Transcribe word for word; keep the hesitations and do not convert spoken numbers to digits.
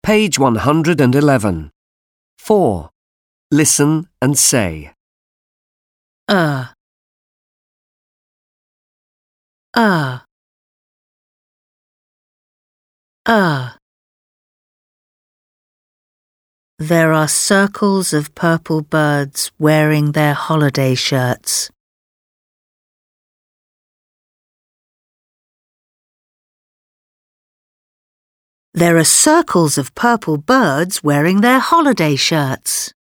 Page one hundred eleven. four. Listen and say. Uh. Uh. Uh. There are circles of purple birds wearing their holiday shirts. There are circles of purple birds wearing their holiday shirts.